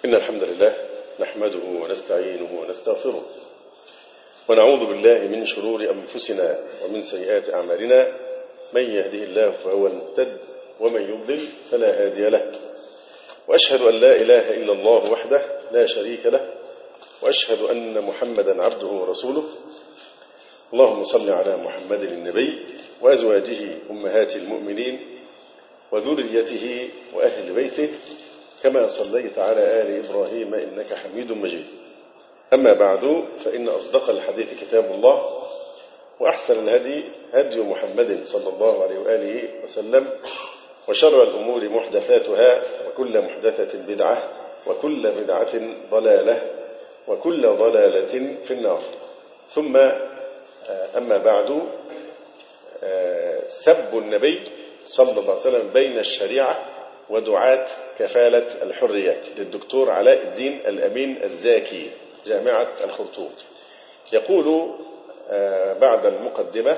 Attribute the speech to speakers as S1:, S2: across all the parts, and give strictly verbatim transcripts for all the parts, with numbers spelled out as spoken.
S1: إن الحمد لله نحمده ونستعينه ونستغفره ونعوذ بالله من شرور أنفسنا ومن سيئات أعمالنا. من يهده الله فهو المهتد ومن يضلل فلا هادي له، وأشهد أن لا إله إلا الله وحده لا شريك له، وأشهد أن محمدا عبده ورسوله. اللهم صل على محمد النبي وأزواجه أمهات المؤمنين وذريته وأهل بيته كما صليت على آل إبراهيم إنك حميد مجيد. أما بعد، فإن أصدق الحديث كتاب الله، وأحسن الهدي هدي محمد صلى الله عليه وآله وسلم، وشر الأمور محدثاتها، وكل محدثة بدعة، وكل بدعة ضلالة، وكل ضلالة في النار. ثم أما بعد، سب النبي صلى الله عليه وسلم بين الشريعة ودعاة كفالة الحريات للدكتور علاء الدين الأمين الزاكي جامعة الخرطوم. يقول بعد المقدمة: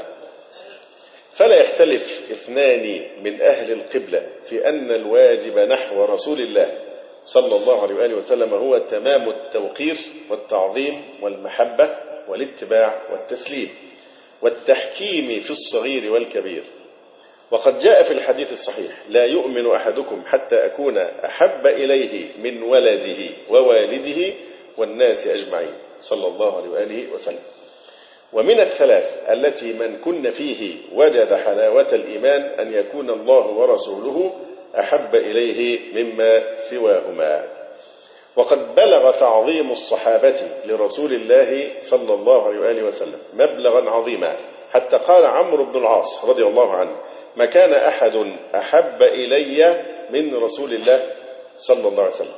S1: فلا يختلف اثنان من أهل القبلة في أن الواجب نحو رسول الله صلى الله عليه وآله وسلم هو تمام التوقير والتعظيم والمحبة والاتباع والتسليم والتحكيم في الصغير والكبير. وقد جاء في الحديث الصحيح: لا يؤمن أحدكم حتى أكون أحب إليه من ولده ووالده والناس أجمعين، صلى الله عليه وآله وسلم. ومن الثلاث التي من كن فيه وجد حلاوة الإيمان أن يكون الله ورسوله أحب إليه مما سواهما. وقد بلغ تعظيم الصحابة لرسول الله صلى الله عليه وآله وسلم مبلغا عظيما، حتى قال عمرو بن العاص رضي الله عنه: ما كان أحد أحب إلي من رسول الله صلى الله عليه وسلم،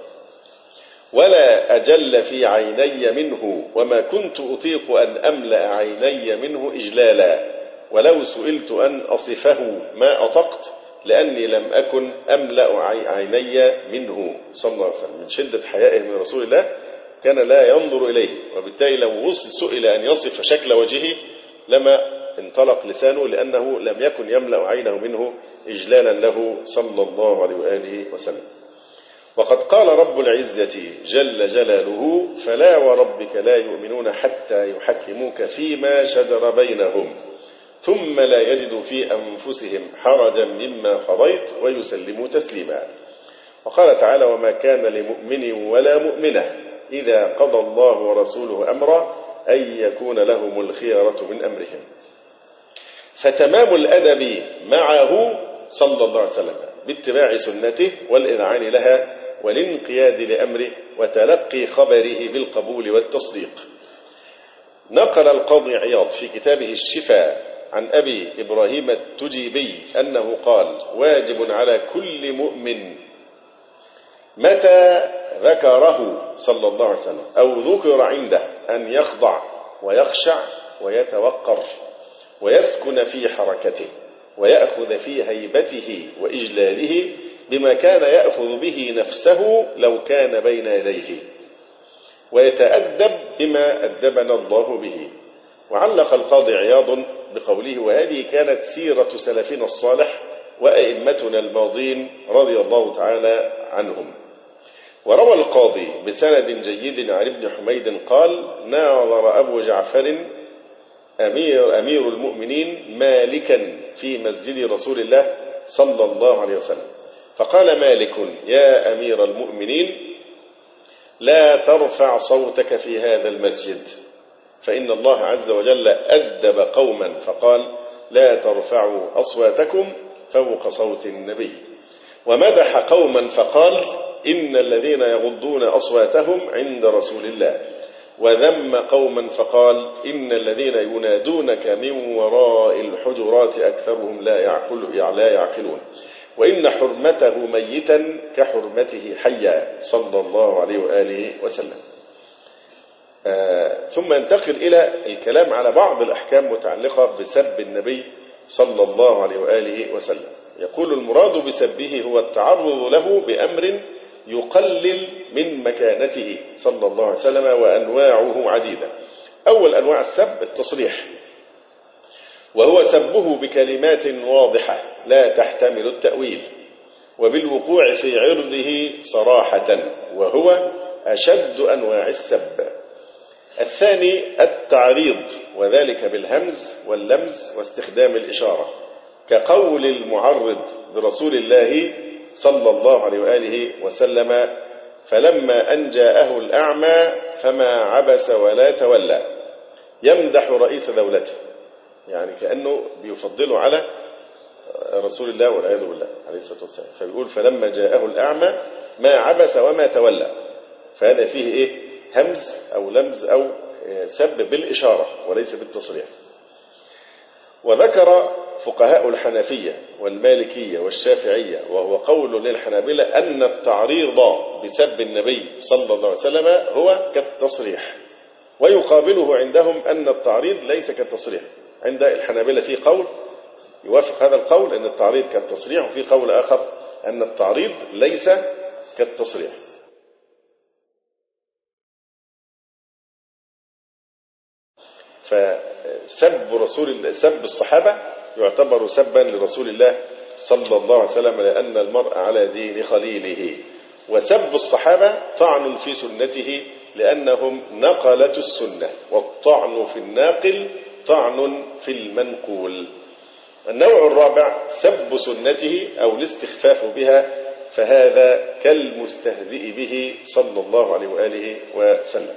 S1: ولا أجل في عيني منه، وما كنت أطيق أن أملأ عيني منه إجلالا، ولو سئلت أن أصفه ما أطقت، لأني لم أكن أملأ عيني منه صلى الله عليه وسلم. من شدة حيائه من رسول الله كان لا ينظر إليه، وبالتالي لو سئل أن يصف شكل وجهه لما انطلق لسانه، لأنه لم يكن يملأ عينه منه إجلالا له صلى الله عليه وآله وسلم. وقد قال رب العزة جل جلاله: فلا وربك لا يؤمنون حتى يحكموك فيما شجر بينهم ثم لا يجدوا في أنفسهم حرجا مما قضيت ويسلموا تسليما. وقال تعالى: وما كان لمؤمن ولا مؤمنة إذا قضى الله ورسوله أمرا أن يكون لهم الخيرة من أمرهم. فتمام الأدب معه صلى الله عليه وسلم باتباع سنته والإذعان لها والانقياد لأمره وتلقي خبره بالقبول والتصديق. نقل القاضي عياض في كتابه الشفاء عن أبي إبراهيم التجيبي أنه قال: واجب على كل مؤمن متى ذكره صلى الله عليه وسلم أو ذكر عنده أن يخضع ويخشع ويتوقر ويسكن في حركته ويأخذ في هيبته وإجلاله بما كان يأخذ به نفسه لو كان بين يديه، ويتأدب بما أدبنا الله به. وعلق القاضي عياض بقوله: وهذه كانت سيرة سلفنا الصالح وأئمتنا الماضين رضي الله تعالى عنهم. وروى القاضي بسند جيد عن ابن حميد قال: ناظر أبو جعفر أمير, أمير المؤمنين مالكا في مسجد رسول الله صلى الله عليه وسلم، فقال مالك: يا أمير المؤمنين، لا ترفع صوتك في هذا المسجد، فإن الله عز وجل أدب قوما فقال: لا ترفعوا أصواتكم فوق صوت النبي، ومدح قوما فقال: إن الذين يغضون أصواتهم عند رسول الله، وذم قوما فقال: إن الذين ينادونك من وراء الحجرات أكثرهم لا يعقل لا يعقلون، وإن حرمته ميتا كحرمته حيا، صلى الله عليه وآله وسلم. آه ثم ينتقل إلى الكلام على بعض الأحكام متعلقة بسب النبي صلى الله عليه وآله وسلم. يقول: المراد بسبه هو التعرض له بأمر يقلل من مكانته صلى الله عليه وسلم، وأنواعه عديدة. أول أنواع السب التصريح، وهو سبه بكلمات واضحة لا تحتمل التأويل، وبالوقوع في عرضه صراحة، وهو أشد أنواع السب. الثاني التعريض، وذلك بالهمز واللمز واستخدام الإشارة، كقول المعرض برسول الله صلى الله عليه وآله وسلم: فلما أن جاءه الأعمى فما عبس ولا تولى، يمدح رئيس دولته، يعني كأنه بيفضله على رسول الله والعياذ بالله عليه الصلاة والسلام. فبيقول: فلما جاءه الأعمى ما عبس وما تولى. فهذا فيه إيه؟ همز أو لمز أو سب بالإشارة وليس بالتصريح. وذكر فقهاء الحنفية والمالكية والشافعية، وهو قول للحنابلة، أن التعريض بسب النبي صلى الله عليه وسلم هو كالتصريح، ويقابله عندهم أن التعريض ليس كالتصريح. عند الحنابلة في قول يوافق هذا القول أن التعريض كالتصريح، وفي قول آخر أن التعريض ليس كالتصريح. فسب رسول سب الصحابة يعتبر سبا لرسول الله صلى الله عليه وسلم، لأن المرء على دين خليله. وسب الصحابة طعن في سنته، لأنهم نقلة السنة، والطعن في الناقل طعن في المنقول. النوع الرابع سب سنته أو الاستخفاف بها، فهذا كالمستهزئ به صلى الله عليه وآله وسلم.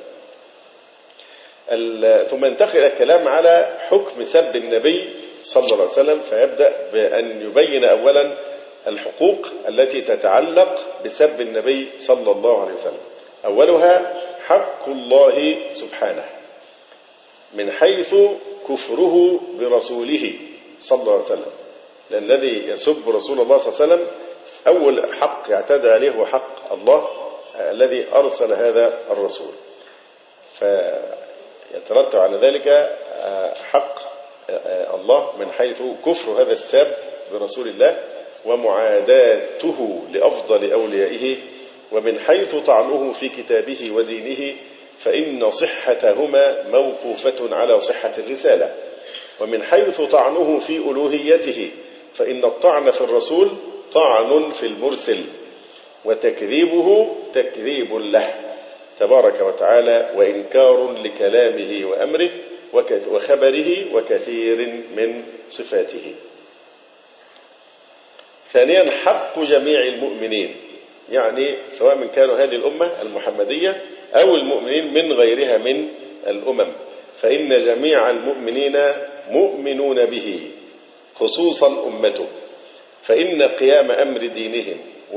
S1: ثم ينتقل الكلام على حكم سب النبي صلى الله عليه وسلم، فيبدأ بأن يبين أولا الحقوق التي تتعلق بسب النبي صلى الله عليه وسلم. أولها حق الله سبحانه، من حيث كفره برسوله صلى الله عليه وسلم. لأن الذي يسب رسول الله صلى الله عليه وسلم أول حق يعتدى عليه هو حق الله الذي أرسل هذا الرسول، فيترتب على ذلك حق الله من حيث كفر هذا الساب برسول الله ومعاداته لأفضل أوليائه، ومن حيث طعنه في كتابه ودينه، فإن صحتهما موقوفة على صحة الرسالة. ومن حيث طعنه في ألوهيته، فإن الطعن في الرسول طعن في المرسل، وتكذيبه تكذيب له تبارك وتعالى، وإنكار لكلامه وأمره وخبره وكثير من صفاته. ثانيا حق جميع المؤمنين، يعني سواء من كانوا هذه الأمة المحمدية أو المؤمنين من غيرها من الأمم، فإن جميع المؤمنين مؤمنون به، خصوصا أمته، فإن قيام أمر دينهم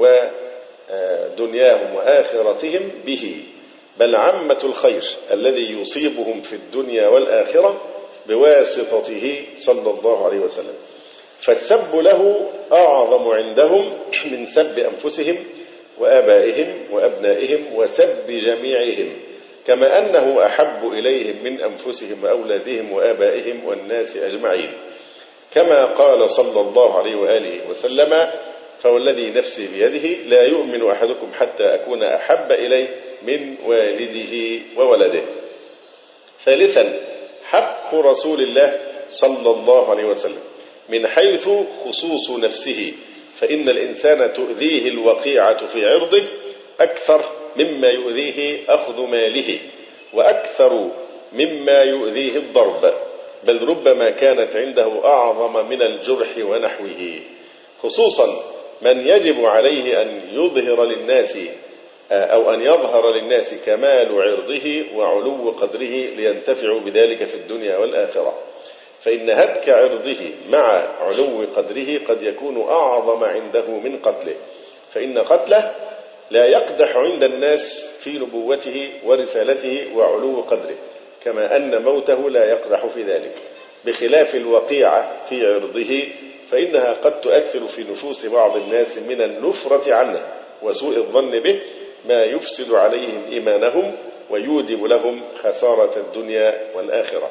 S1: ودنياهم وآخرتهم به، بل عامة الخير الذي يصيبهم في الدنيا والآخرة بواسطته صلى الله عليه وسلم. فالسب له أعظم عندهم من سب أنفسهم وآبائهم وأبنائهم وسب جميعهم، كما أنه أحب إليهم من أنفسهم وأولادهم وآبائهم والناس أجمعين، كما قال صلى الله عليه وآله وسلم: فوالذي نفسي بيده لا يؤمن أحدكم حتى أكون أحب إليه من والده وولده. ثالثا حق رسول الله صلى الله عليه وسلم من حيث خصوص نفسه، فإن الإنسان تؤذيه الوقيعة في عرضه أكثر مما يؤذيه أخذ ماله، وأكثر مما يؤذيه الضرب، بل ربما كانت عنده أعظم من الجرح ونحوه، خصوصا من يجب عليه أن يظهر للناس أو أن يظهر للناس كمال عرضه وعلو قدره لينتفعوا بذلك في الدنيا والآخرة. فإن هتك عرضه مع علو قدره قد يكون أعظم عنده من قتله، فإن قتله لا يقدح عند الناس في نبوته ورسالته وعلو قدره، كما أن موته لا يقدح في ذلك، بخلاف الوقيعة في عرضه، فإنها قد تؤثر في نفوس بعض الناس من النفرة عنه وسوء الظن به ما يفسد عليهم إيمانهم ويوجب لهم خسارة الدنيا والآخرة.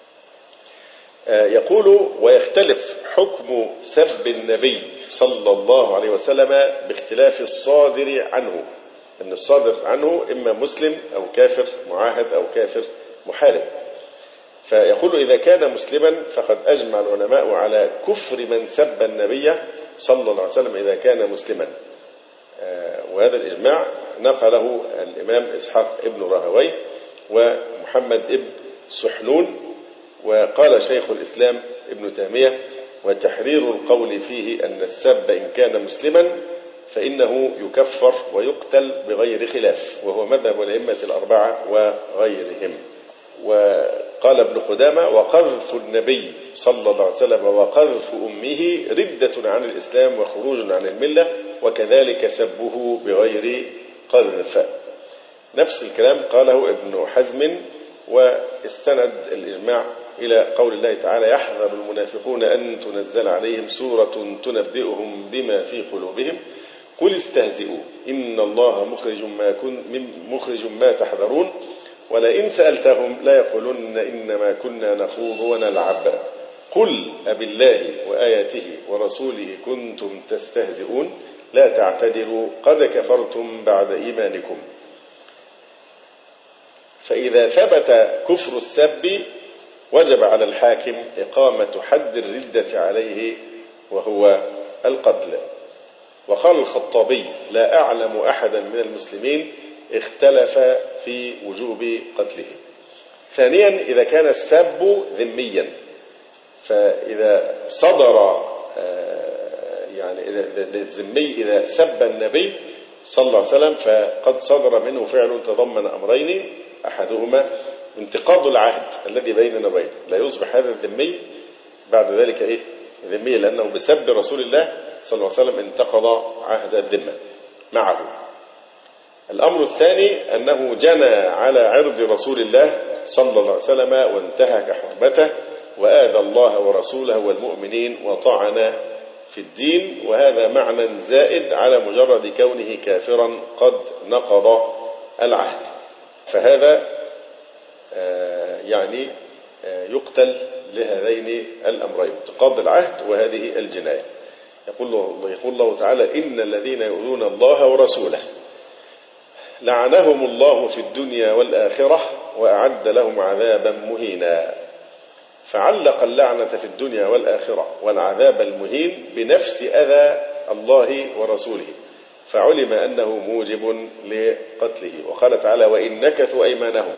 S1: يقول: ويختلف حكم سب النبي صلى الله عليه وسلم باختلاف الصادر عنه، أن الصادر عنه إما مسلم أو كافر معاهد أو كافر محارب. فيقول: إذا كان مسلما فقد أجمع العلماء على كفر من سب النبي صلى الله عليه وسلم إذا كان مسلما. وهذا الإجماع نقله الإمام إسحاق ابن راهويه ومحمد ابن سحنون. وقال شيخ الإسلام ابن تيمية: وتحرير القول فيه أن السب إن كان مسلما فإنه يكفر ويقتل بغير خلاف، وهو مذهب الأئمة الأربعة وغيرهم. وقال ابن قدامة: وقذف النبي صلى الله عليه وسلم وقذف أمه ردة عن الإسلام وخروج عن الملة، وكذلك سبه بغير قذف. نفس الكلام قاله ابن حزم، واستند الإجماع إلى قول الله تعالى: يحذر المنافقون أن تنزل عليهم سورة تنبئهم بما في قلوبهم قل استهزئوا إن الله مخرج ما, كن مخرج ما تحذرون ولئن سألتهم لا يقولن إنما كنا نخوض ونلعب قل أبالله وآياته ورسوله كنتم تستهزئون لا تعتذروا قد كفرتم بعد إيمانكم. فإذا ثبت كفر السب وجب على الحاكم إقامة حد الردة عليه وهو القتل. وقال الخطابي: لا أعلم أحدا من المسلمين اختلف في وجوب قتله. ثانيا، إذا كان السب ذميا، فإذا صدر يعني الذمي إذا سب النبي صلى الله عليه وسلم فقد صدر منه فعل تضمن أمرين: أحدهما انتقاض العهد الذي بيننا وبينه، لا يصبح هذا الذمي بعد ذلك إيه ذمي، لأنه بسب رسول الله صلى الله عليه وسلم انتقض عهد الذمة معه. الأمر الثاني أنه جنى على عرض رسول الله صلى الله عليه وسلم وانتهك حرمته وآذى الله ورسوله والمؤمنين وطعن في الدين، وهذا معنى زائد على مجرد كونه كافرا قد نقض العهد، فهذا يعني يقتل لهذين الأمرين: انتقاض العهد وهذه الجناية. يقول الله, يقول الله تعالى: إن الذين يؤذون الله ورسوله لعنهم الله في الدنيا والآخرة وأعد لهم عذابا مهينا. فعلق اللعنة في الدنيا والآخرة والعذاب المهين بنفس أذى الله ورسوله، فعلم أنه موجب لقتله. وقال تعالى: وإن نكثوا أيمانهم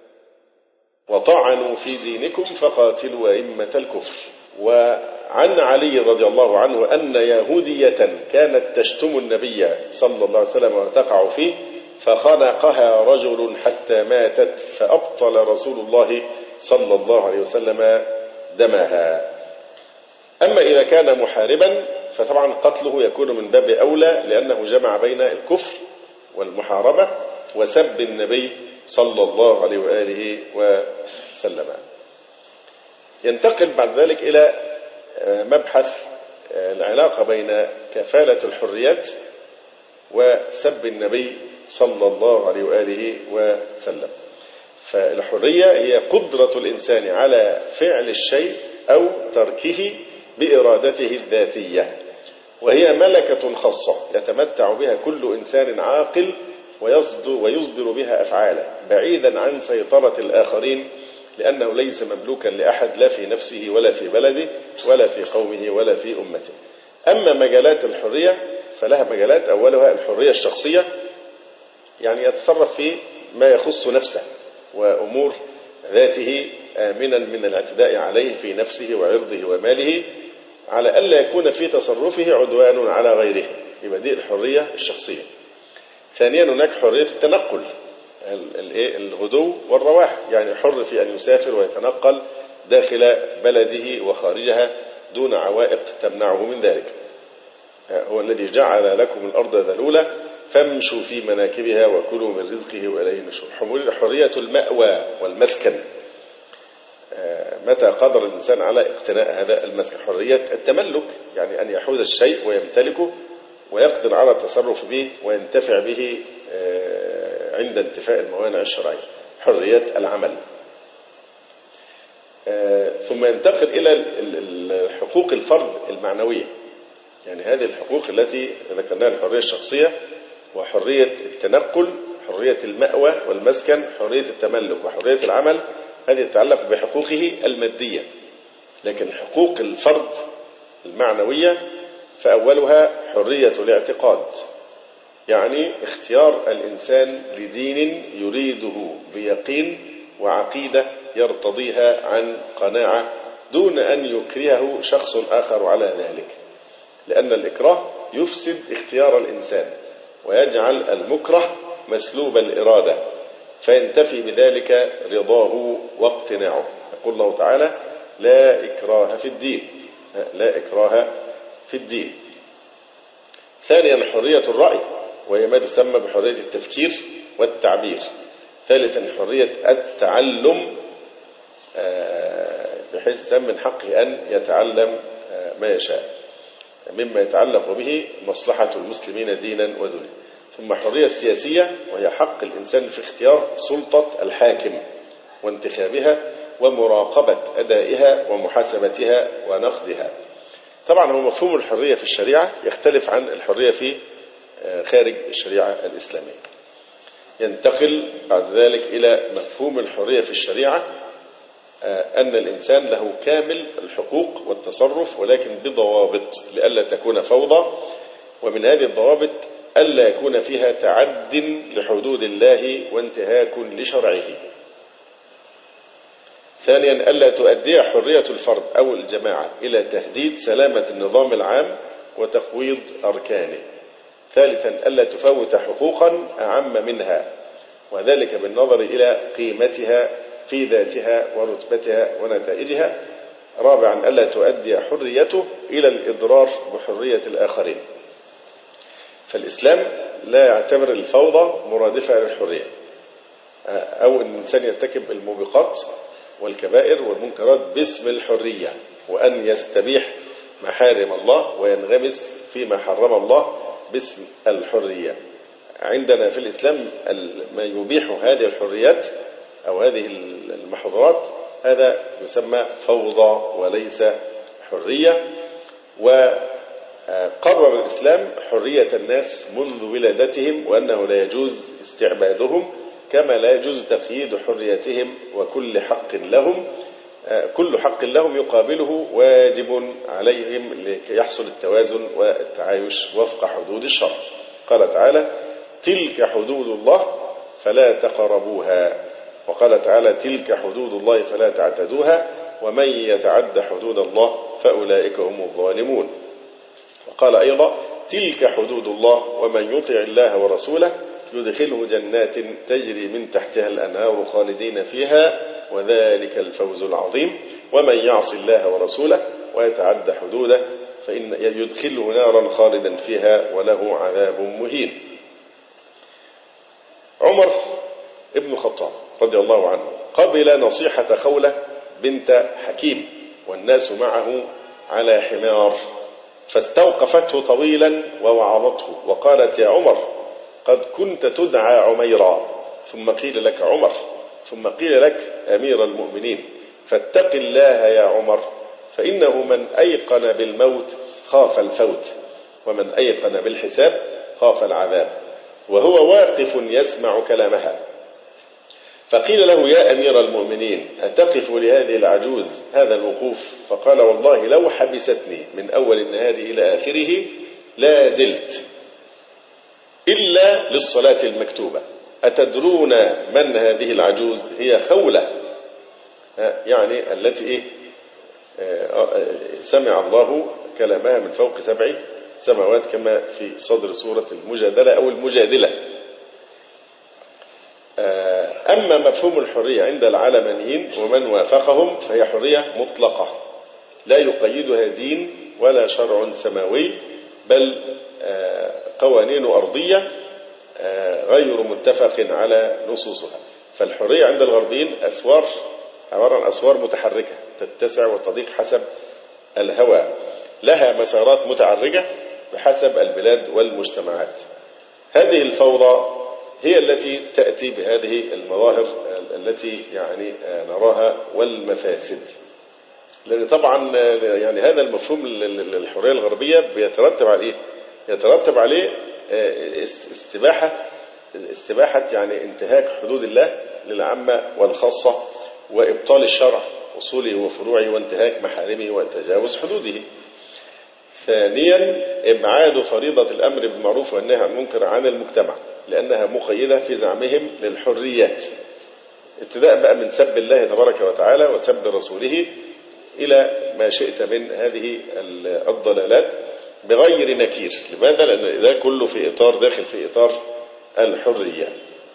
S1: وطعنوا في دينكم فقاتلوا أئمة الكفر. وعن علي رضي الله عنه أن يهودية كانت تشتم النبي صلى الله عليه وسلم وتقع فيه فخنقها رجل حتى ماتت فأبطل رسول الله صلى الله عليه وسلم دمها. أما إذا كان محاربا فطبعا قتله يكون من باب أولى، لأنه جمع بين الكفر والمحاربة وسب النبي صلى الله عليه وآله وسلم. ينتقل بعد ذلك إلى مبحث العلاقة بين كفالة الحريات وسب النبي صلى الله عليه وآله وسلم. فالحرية هي قدرة الإنسان على فعل الشيء أو تركه بإرادته الذاتية، وهي ملكة خاصة يتمتع بها كل إنسان عاقل ويصدر, ويصدر بها أفعاله بعيدا عن سيطرة الآخرين، لأنه ليس مملوكا لأحد لا في نفسه ولا في بلده ولا في قومه ولا في أمته. أما مجالات الحرية فلها مجالات، أولها الحرية الشخصية، يعني يتصرف في ما يخص نفسه وأمور ذاته آمنا من الاعتداء عليه في نفسه وعرضه وماله، على ألا يكون في تصرفه عدوان على غيره، يبقى دي الحرية الشخصية. ثانيا هناك حرية التنقل، الغدو والرواح، يعني حر في أن يسافر ويتنقل داخل بلده وخارجها دون عوائق تمنعه من ذلك. هو الذي جعل لكم الأرض ذلولة فامشوا في مناكبها وكلوا من رزقه وإليه النشور. حرية المأوى والمسكن، متى قدر الإنسان على اقتناء هذا المسكن. حرية التملك، يعني أن يحوز الشيء ويمتلكه ويقدر على التصرف به وينتفع به عند انتفاء الموانع الشرعية. حرية العمل. ثم ينتقل إلى حقوق الفرد المعنوية، يعني هذه الحقوق التي ذكرناها: الحرية الشخصية وحرية التنقل، حرية المأوى والمسكن، حرية التملك وحرية العمل. هذه تتعلق بحقوقه المادية، لكن حقوق الفرد المعنوية فأولها حرية الاعتقاد، يعني اختيار الإنسان لدين يريده بيقين وعقيدة يرتضيها عن قناعة دون أن يكرهه شخص آخر على ذلك، لأن الإكراه يفسد اختيار الإنسان ويجعل المكره مسلوب الإرادة، فينتفي بذلك رضاه واقتناعه. يقول الله تعالى: لا إكراه في الدين، لا إكراه في الدين. ثانيا حرية الرأي، وهي ما تسمى بحرية التفكير والتعبير. ثالثا حرية التعلم، بحيث من حقه أن يتعلم ما يشاء مما يتعلق به مصلحة المسلمين دينا ودنيا. ثم حرية السياسية، وهي حق الإنسان في اختيار سلطة الحاكم وانتخابها ومراقبة أدائها ومحاسبتها ونقدها. طبعا هو مفهوم الحرية في الشريعة يختلف عن الحرية في خارج الشريعة الإسلامية. ينتقل بعد ذلك إلى مفهوم الحرية في الشريعة، أن الإنسان له كامل الحقوق والتصرف، ولكن بضوابط لئلا تكون فوضى، ومن هذه الضوابط ألا يكون فيها تعد لحدود الله وانتهاك لشرعه. ثانيا ألا تؤدي حرية الفرد أو الجماعة إلى تهديد سلامة النظام العام وتقويض أركانه. ثالثا ألا تفوت حقوقا أعم منها، وذلك بالنظر إلى قيمتها في ذاتها ورتبتها ونتائجها. رابعا ألا تؤدي حريته إلى الإضرار بحرية الآخرين. فالإسلام لا يعتبر الفوضى مرادفة للحرية، أو أن الإنسان يرتكب الموبقات والكبائر والمنكرات باسم الحرية، وأن يستبيح محارم الله وينغمس فيما حرم الله باسم الحرية. عندنا في الإسلام ما يبيح هذه الحريات أو هذه المحظورات هذا يسمى فوضى وليس حرية. وقرر الإسلام حرية الناس منذ ولادتهم، وأنه لا يجوز استعبادهم، كما لا يجوز تقييد حريتهم، وكل حق لهم كل حق لهم يقابله واجب عليهم لكي يحصل التوازن والتعايش وفق حدود الشرع. قال تعالى: تلك حدود الله فلا تقربوها، وقال تعالى: تلك حدود الله فلا تعتدوها، ومن يتعد حدود الله فأولئك هم الظالمون. وقال أيضا: تلك حدود الله ومن يطع الله ورسوله يدخله جنات تجري من تحتها الأنهار خالدين فيها وذلك الفوز العظيم، ومن يعص الله ورسوله ويتعد حدوده فإن يدخله نارا خالدا فيها وله عذاب مهين. عمر ابن الخطاب رضي الله عنه قبل نصيحة خولة بنت حكيم والناس معه على حمار، فاستوقفته طويلا ووعظته وقالت: يا عمر، قد كنت تدعى عميرا، ثم قيل لك عمر، ثم قيل لك أمير المؤمنين، فاتق الله يا عمر، فإنه من أيقن بالموت خاف الفوت، ومن أيقن بالحساب خاف العذاب، وهو واقف يسمع كلامها. فقيل له: يا أمير المؤمنين، أتقف لهذه العجوز هذا الوقوف؟ فقال: والله لو حبستني من أول النهار إلى آخره لا زلت إلا للصلاة المكتوبة. أتدرون من هذه العجوز؟ هي خولة، يعني التي إيه سمع الله كلامها من فوق سبع سماوات، كما في صدر سورة المجادلة أو المجادلة. أما مفهوم الحرية عند العلمانيين ومن وافقهم فهي حرية مطلقة لا يقيدها دين ولا شرع سماوي، بل قوانين أرضية غير متفق على نصوصها. فالحرية عند الغربيين أسوار، عبارة عن أسوار متحركة تتسع وتضيق حسب الهوى، لها مسارات متعرجة بحسب البلاد والمجتمعات. هذه الفوضى هي التي تأتي بهذه المظاهر التي يعني نراها والمفاسد. لأن طبعا يعني هذا المفهوم للحرية الغربية بيترتب عليه يترتب عليه استباحة استباحة يعني انتهاك حدود الله للعامة والخاصة، وإبطال الشرع أصوله وفروعه، وانتهاك محارمه وتجاوز حدوده. ثانيا إبعاد فريضة الأمر بالمعروف والنهي عن المنكر عن المجتمع، لأنها مقيدة في زعمهم للحريات، ابتداء بقى من سب الله تبارك وتعالى وسب رسوله إلى ما شئت من هذه الضلالات بغير نكير. لماذا؟ لأن ده كله في إطار داخل في إطار الحرية.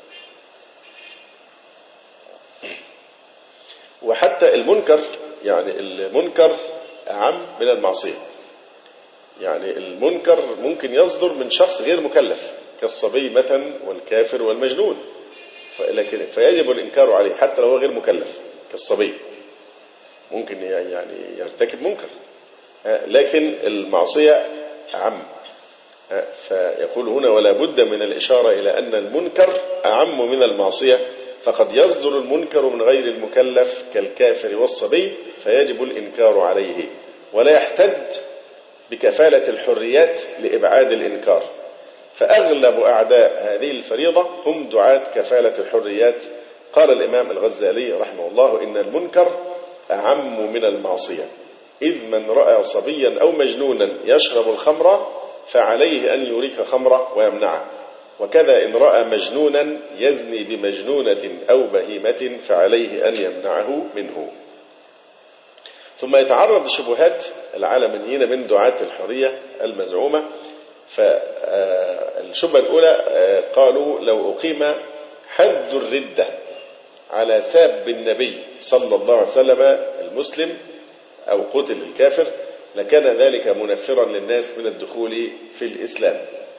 S1: وحتى المنكر، يعني المنكر أعم من المعصية. يعني المنكر ممكن يصدر من شخص غير مكلف كالصبي مثلا والكافر والمجنون، لكن فيجب الإنكار عليه حتى لو هو غير مكلف. كالصبي ممكن يعني يرتكب منكر، لكن المعصية أعم. فيقول هنا ولا بد من الإشارة إلى أن المنكر أعم من المعصية، فقد يصدر المنكر من غير المكلف كالكافر والصبي فيجب الإنكار عليه، ولا يحتج بكفالة الحريات لإبعاد الإنكار. فأغلب أعداء هذه الفريضة هم دعاة كفالة الحريات. قال الإمام الغزالي رحمه الله إن المنكر أعم من المعصية، إذ من رأى صبيا أو مجنونا يشرب الخمر فعليه أن يريك خمره ويمنعه، وكذا إن رأى مجنونا يزني بمجنونة أو بهيمة فعليه أن يمنعه منه. ثم يتعرض شبهات العالميين من دعاة الحرية المزعومة. فالشبهة الأولى قالوا لو أقيم حد الردة على ساب النبي صلى الله عليه وسلم المسلم أو قتل الكافر لكان ذلك منفرا للناس من الدخول في الإسلام،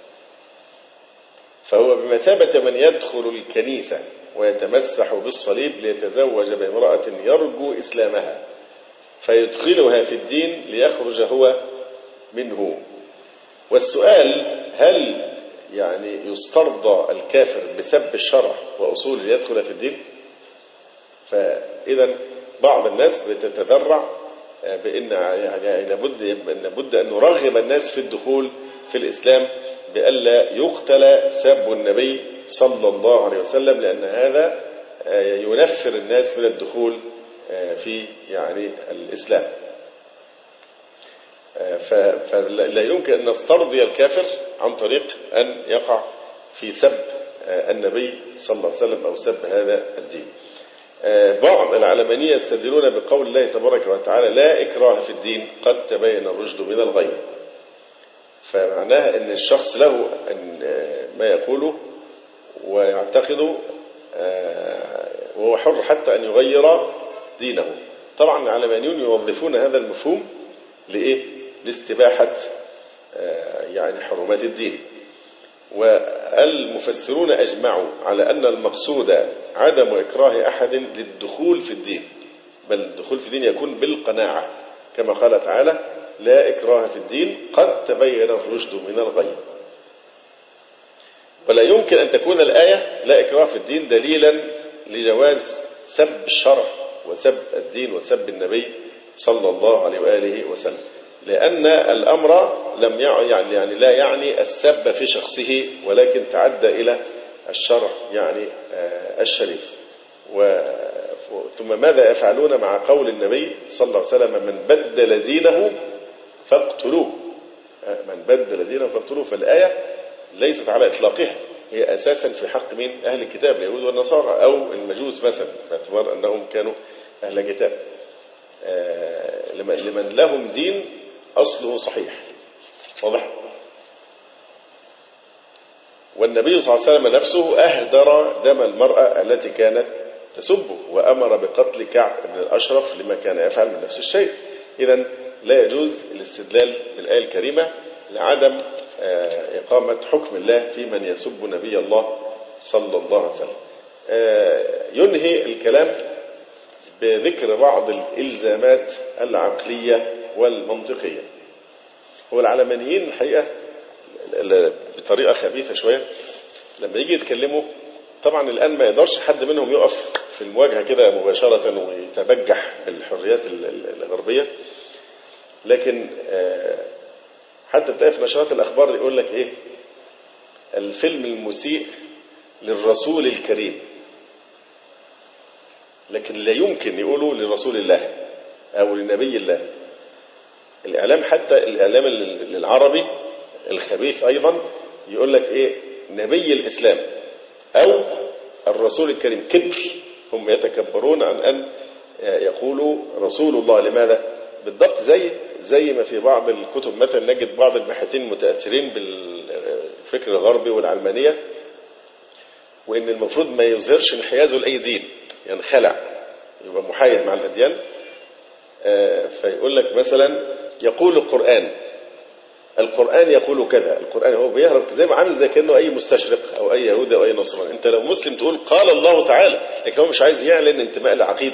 S1: فهو بمثابة من يدخل الكنيسة ويتمسح بالصليب ليتزوج بامرأة يرجو إسلامها فيدخلها في الدين ليخرج هو منه. والسؤال هل يعني يسترضى الكافر بسب الشرع وأصول ليدخل في الدين؟ فإذا بعض الناس بتتذرع بأن يعني لابد لابد أن نرغب الناس في الدخول في الإسلام بألا يقتل سب النبي صلى الله عليه وسلم، لأن هذا ينفر الناس من الدخول في يعني الإسلام. فلا يمكن أن نسترضي الكافر عن طريق أن يقع في سب النبي صلى الله عليه وسلم أو سب هذا الدين. بعض العلمانية يستدلون بقول الله تبارك وتعالى لا إكراه في الدين قد تبين الرشد من الغي، فمعناها أن الشخص له أن ما يقوله ويعتقده وهو حر حتى أن يغير دينه. طبعا العلمانيون يوظفون هذا المفهوم لإيه؟ لاستباحة يعني حرمات الدين. والمفسرون أجمعوا على أن المقصود عدم إكراه أحد للدخول في الدين، بل الدخول في الدين يكون بالقناعة كما قال تعالى لا إكراه في الدين قد تبين الرشد من الغي. ولا يمكن أن تكون الآية لا إكراه في الدين دليلا لجواز سب الشرع وسب الدين وسب النبي صلى الله عليه وآله وسلم، لأن الأمر لم يعني, يعني لا يعني السب في شخصه ولكن تعدى إلى الشرع يعني الشريف. ثم ماذا يفعلون مع قول النبي صلى الله عليه وسلم من بدل دينه فاقتلوه، من بدل دينه فاقتلوه. فالآية ليست على إطلاقها، هي أساسا في حق من أهل الكتاب اليهود والنصارى أو المجوس مثلا باعتبار أنهم كانوا أهل كتاب، لمن لهم دين أصله صحيح واضح. والنبي صلى الله عليه وسلم نفسه أهدر دم المرأة التي كانت تسبه وأمر بقتل كعب بن الأشرف لما كان يفعل من نفس الشيء. إذن لا يجوز الاستدلال بالآية الكريمة لعدم إقامة حكم الله في من يسب نبي الله صلى الله عليه وسلم. ينهي الكلام بذكر بعض الإلزامات العقلية والمنطقية. هو العلمانيين الحقيقة بطريقة خبيثة شوية لما يجي يتكلموا، طبعا الآن ما يقدرش حد منهم يقف في المواجهة كده مباشرة ويتبجح بالحريات الغربية، لكن حتى تلاقي في نشرات الأخبار يقول لك إيه الفيلم المسيء للرسول الكريم، لكن لا يمكن يقولوا لرسول الله أو لنبي الله. الإعلام حتى الإعلام العربي الخبيث أيضا يقول لك إيه نبي الإسلام أو الرسول الكريم، كبر، هم يتكبرون عن أن يقولوا رسول الله. لماذا؟ بالضبط زي زي ما في بعض الكتب مثلا نجد بعض الباحثين المتأثرين بالفكر الغربي والعلمانية، وإن المفروض ما يظهرش انحيازه لأي دين، يعني خلع يبقى محايد مع الأديان. فيقول لك مثلا يقول القرآن القرآن يقول كذا، القرآن هو بيهرب زي ما عامل زي كأنه أي مستشرق أو أي يهودي أو أي نصراني. أنت لو مسلم تقول قال الله تعالى، لكن هو مش عايز يعلن انتماء لعقيدة.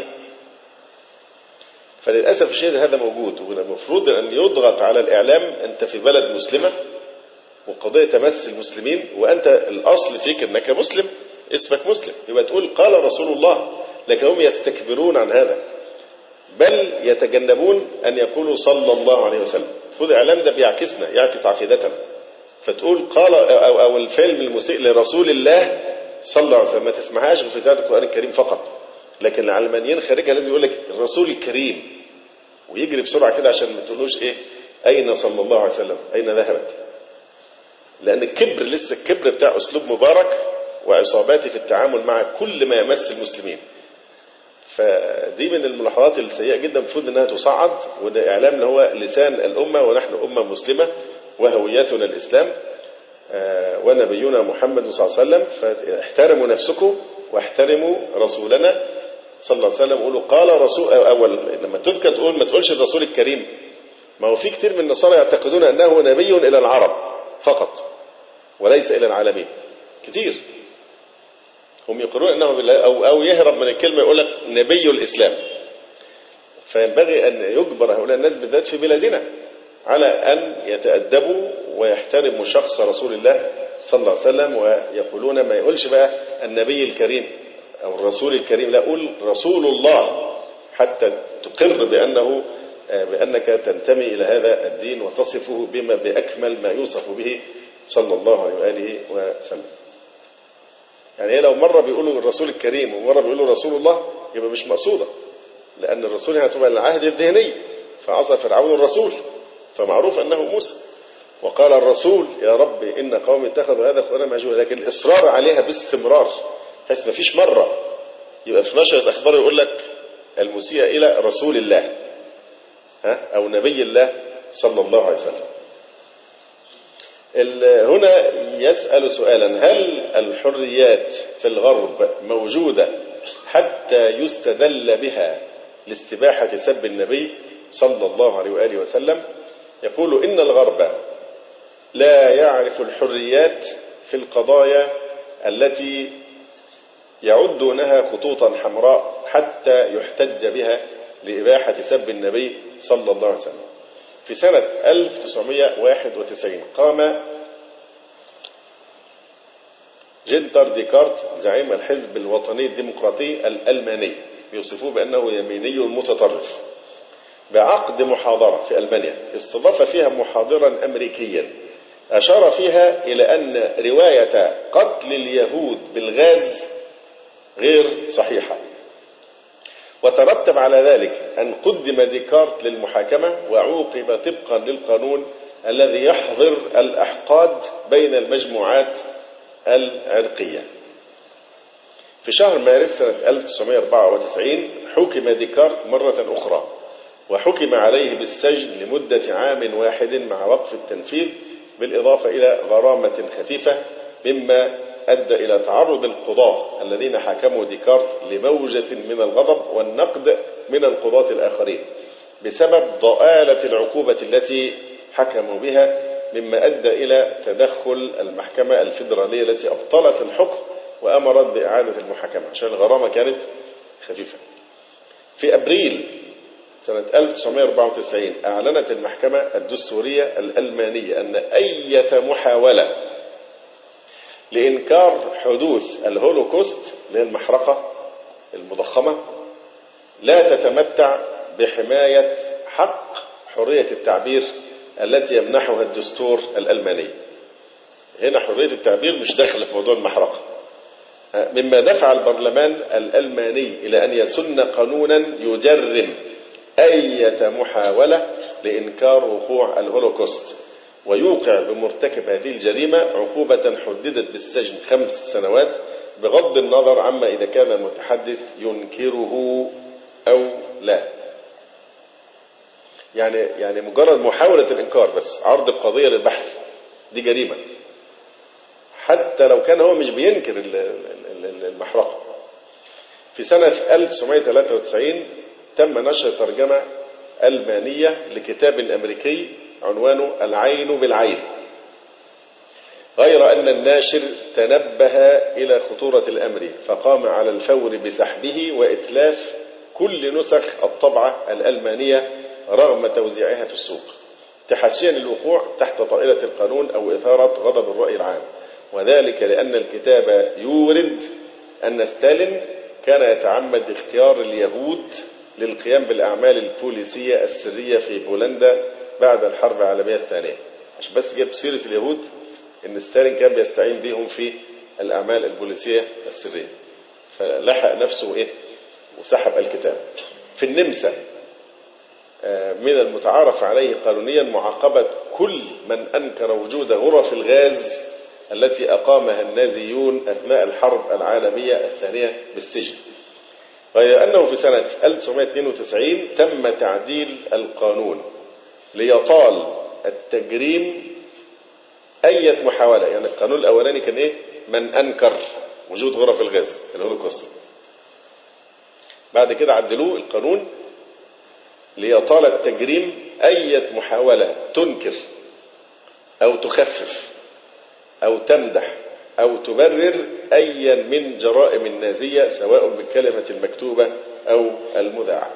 S1: فللأسف الشديد هذا موجود، والمفروض أن يضغط على الإعلام. أنت في بلد مسلمة وقضية تمس المسلمين، وأنت الأصل فيك أنك مسلم، اسمك مسلم، يبقى تقول قال رسول الله. لكن هم يستكبرون عن هذا، بل يتجنبون أن يقولوا صلى الله عليه وسلم. المفروض الإعلام ده بيعكسنا، يعكس عقيدتنا. فتقول قال أو, أو الفيلم المسيء لرسول الله صلى الله عليه وسلم، ما تسمعهاش في إذاعة القرآن الكريم فقط. لكن العلمانيين خارجها لازم يقول لك الرسول الكريم، ويجري بسرعة كده عشان ما تقولوش إيه أين صلى الله عليه وسلم، أين ذهبت. لأن الكبر لسه الكبر بتاع أسلوب مبارك وعصاباته في التعامل مع كل ما يمس المسلمين. فدي من الملاحظات السيئة جدا، المفروض أنها تصعد. وده إعلامنا هو لسان الأمة، ونحن أمة مسلمة وهويتنا الإسلام ونبينا محمد صلى الله عليه وسلم. فاحترموا نفسكم واحترموا رسولنا صلى الله عليه وسلم. قولوا قال رسول، أول لما تذكر تقول ما تقولش الرسول الكريم. ما هو في كتير من النصارى يعتقدون أنه نبي إلى العرب فقط وليس إلى العالمين، كتير هم يقولون أنه أو, أو يهرب من الكلمة يقول لك نبي الإسلام. فينبغي أن يجبر هؤلاء الناس بالذات في بلادنا على أن يتأدبوا ويحترموا شخص رسول الله صلى الله عليه وسلم، ويقولون ما يقولش بقى النبي الكريم أو الرسول الكريم، لا، قول رسول الله حتى تقر بأنه بأنك تنتمي إلى هذا الدين وتصفه بما بأكمل ما يوصف به صلى الله عليه وآله وسلم. يعني لو مرة بيقولوا الرسول الكريم ومرة بيقولوا رسول الله يبقى مش مقصودة، لأن الرسول هتبقى العهد الذهني، فعصى فرعون الرسول فمعروف أنه موسى. وقال الرسول يا رب إن قومي اتخذوا هذا القرآن مهجورا، لكن الإصرار عليها باستمرار بحيث ما فيش مرة يبقى في نشرة أخبار يقول لك المسيء إلى رسول الله ها أو نبي الله صلى الله عليه وسلم. هنا يسأل سؤالا: هل الحريات في الغرب موجودة حتى يستدل بها لاستباحة سب النبي صلى الله عليه وآله وسلم؟ يقول إن الغرب لا يعرف الحريات في القضايا التي يعدونها خطوطا حمراء حتى يحتج بها لإباحة سب النبي صلى الله عليه وسلم. في سنة ألف وتسعمائة وواحد وتسعين قام جنتر ديكارت زعيم الحزب الوطني الديمقراطي الألماني، يوصفوه بأنه يميني متطرف، بعقد محاضرة في ألمانيا استضاف فيها محاضرا أمريكيا أشار فيها إلى أن رواية قتل اليهود بالغاز غير صحيحة، وترتب على ذلك أن قدم ديكارت للمحاكمة وعوقب طبقا للقانون الذي يحظر الأحقاد بين المجموعات العرقية. في شهر مارس سنة ألف وتسعمائة وأربعة وتسعين حكم ديكارت مرة أخرى، وحكم عليه بالسجن لمدة عام واحد مع وقف التنفيذ، بالإضافة إلى غرامة خفيفة، مما أدى إلى تعرض القضاة الذين حاكموا ديكارت لموجة من الغضب والنقد من القضاة الآخرين بسبب ضآلة العقوبة التي حكموا بها، مما أدى إلى تدخل المحكمة الفيدرالية التي أبطلت الحكم وأمرت بإعادة المحاكمة عشان الغرامة كانت خفيفة. في أبريل سنة ألف وتسعمائة وأربعة وتسعين أعلنت المحكمة الدستورية الألمانية أن أي محاولة لإنكار حدوث الهولوكوست اللي هي المحرقة المضخمة لا تتمتع بحماية حق حرية التعبير التي يمنحها الدستور الألماني. هنا حرية التعبير مش داخل في موضوع المحرقة، مما دفع البرلمان الألماني إلى أن يسن قانونا يجرم أية محاولة لإنكار وقوع الهولوكوست، ويوقع بمرتكب هذه الجريمة عقوبة حددت بالسجن خمس سنوات بغض النظر عما إذا كان المتحدث ينكره أو لا. يعني يعني مجرد محاولة الإنكار بس، عرض القضية للبحث، دي جريمة حتى لو كان هو مش بينكر المحرقة. في سنة ألف وتسعمائة وثلاثة وتسعين تم نشر ترجمة ألمانية لكتاب أمريكي عنوانه العين بالعين، غير أن الناشر تنبه إلى خطورة الأمر فقام على الفور بسحبه وإتلاف كل نسخ الطبعة الألمانية رغم توزيعها في السوق، تحسيا للوقوع تحت طائلة القانون أو إثارة غضب الرأي العام، وذلك لأن الكتاب يورد أن ستالين كان يتعمد اختيار اليهود للقيام بالأعمال البوليسية السرية في بولندا بعد الحرب العالمية الثانية. مش بس جاب سيرة اليهود، إن ستالين كان بيستعين بهم في الأعمال البوليسية السرية، فلحق نفسه إيه وسحب الكتاب. في النمسا من المتعارف عليه قانونيا معاقبة كل من أنكر وجود غرف الغاز التي أقامها النازيون أثناء الحرب العالمية الثانية بالسجن، غير أنه في سنة ألف وتسعمائة واثنين وتسعين تم تعديل القانون ليطال التجريم أي محاولة. يعني القانون الأولاني كان إيه؟ من أنكر وجود غرف الغاز في الهولوكوست، بعد كده عدلوه القانون ليطال التجريم أي محاولة تنكر أو تخفف أو تمدح أو تبرر أي من جرائم النازية سواء بالكلمة المكتوبة أو المذاعة.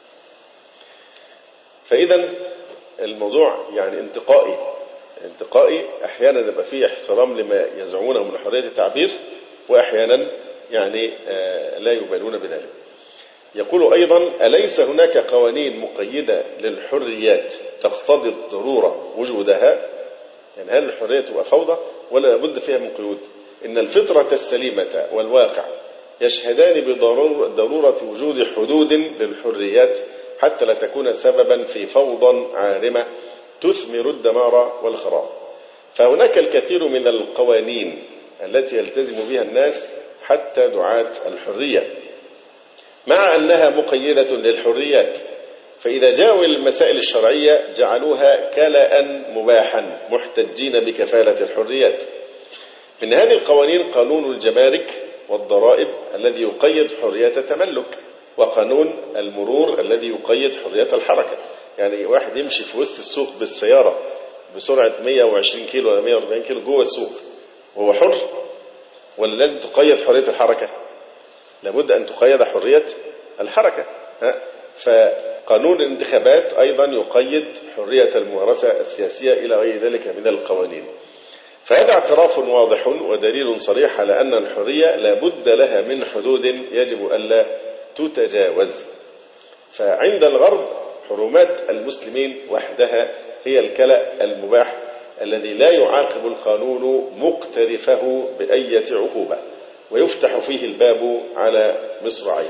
S1: فإذا الموضوع يعني انتقائي انتقائي أحيانا يبقى فيه احترام لما يزعمونه من حرية التعبير، وأحيانا يعني لا يبالون بذلك. يقول أيضا: أليس هناك قوانين مقيدة للحريات تقتضي الضرورة وجودها؟ يعني هل الحرية تبقى فوضى ولا لابد فيها من قيود؟ إن الفطرة السليمة والواقع يشهدان بضرورة وجود حدود للحريات حتى لا تكون سببا في فوضى عارمة تثمر الدمار والخراب. فهناك الكثير من القوانين التي يلتزم بها الناس حتى دعاة الحرية، مع أنها مقيدة للحريات، فإذا جاءوا المسائل الشرعية جعلوها كلاء مباحا محتجين بكفالة الحريات. من هذه القوانين قانون الجمارك والضرائب الذي يقيد حرية التملك، وقانون المرور الذي يقيد حرية الحركة. يعني واحد يمشي في وسط السوق بالسيارة بسرعة مئة وعشرين كيلو ولا مئة وأربعين كيلو جوه السوق وهو حر، ولا لازم تقيد حرية الحركة؟ لابد أن تقيد حرية الحركة. فقانون الانتخابات أيضا يقيد حرية الممارسة السياسية إلى غير ذلك من القوانين. فهذا اعتراف واضح ودليل صريح على أن الحرية لابد لها من حدود يجب ألا تتجاوز. فعند الغرب حرمات المسلمين وحدها هي الكلأ المباح الذي لا يعاقب القانون مقترفه بأية عقوبة، ويفتح فيه الباب على مصراعيه.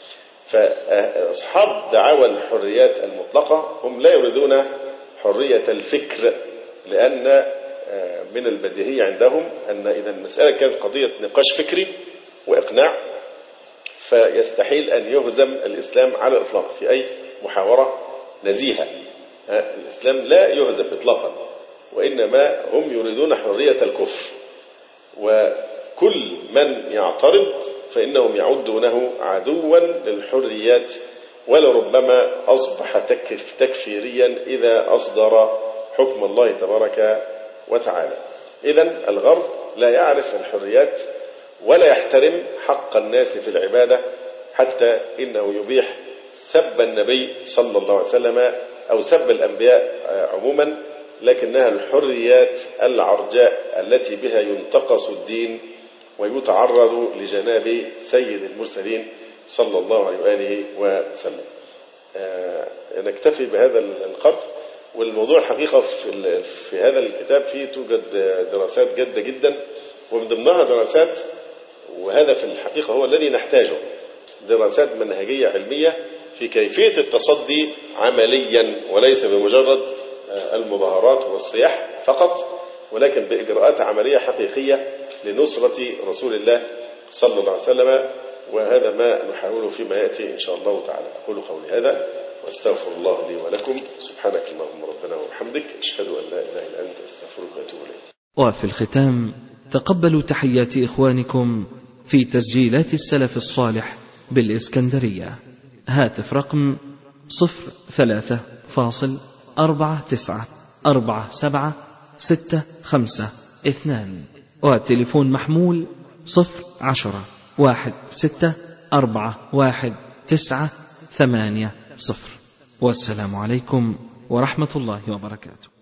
S1: فأصحاب دعاوى الحريات المطلقة هم لا يريدون حرية الفكر، لأن من البديهي عندهم أن إذا المسألة كانت قضية نقاش فكري وإقناع فيستحيل أن يهزم الإسلام على الإطلاق في أي محاورة نزيهة. الإسلام لا يهزم إطلاقا، وإنما هم يريدون حرية الكفر، وكل من يعترض فإنهم يعدونه عدوا للحريات، ولربما أصبح تكفيريا إذا أصدر حكم الله تبارك وتعالى. إذن الغرب لا يعرف الحريات ولا يحترم حق الناس في العبادة، حتى إنه يبيح سب النبي صلى الله عليه وسلم أو سب الأنبياء عموما، لكنها الحريات العرجاء التي بها ينتقص الدين ويتعرض لجناب سيد المرسلين صلى الله عليه وآله وسلم. نكتفي بهذا القدر. والموضوع الحقيقة في, في هذا الكتاب فيه توجد دراسات جادة جدا، ومن ضمنها دراسات، وهذا في الحقيقة هو الذي نحتاجه، دراسات منهجية علمية في كيفية التصدي عمليا، وليس بمجرد المظاهرات والصياح فقط، ولكن بإجراءات عملية حقيقية لنصرة رسول الله صلى الله عليه وسلم. وهذا ما نحاوله فيما يأتي إن شاء الله تعالى. أقول قولي هذا واستغفر الله لي ولكم. سبحانك اللهم ربنا وبحمدك، أشهد أن لا إله إلا أنت، أستغفرك وأتوب إليك.
S2: وفي الختام تقبلوا تحيات إخوانكم في تسجيلات السلف الصالح بالإسكندرية. هاتف رقم صفر ثلاثة فاصل أربعة تسعة أربعة سبعة ستة خمسة اثنان، والتليفون محمول صفر عشرة واحد ستة أربعة واحد تسعة ثمانية صفر. والسلام عليكم ورحمة الله وبركاته.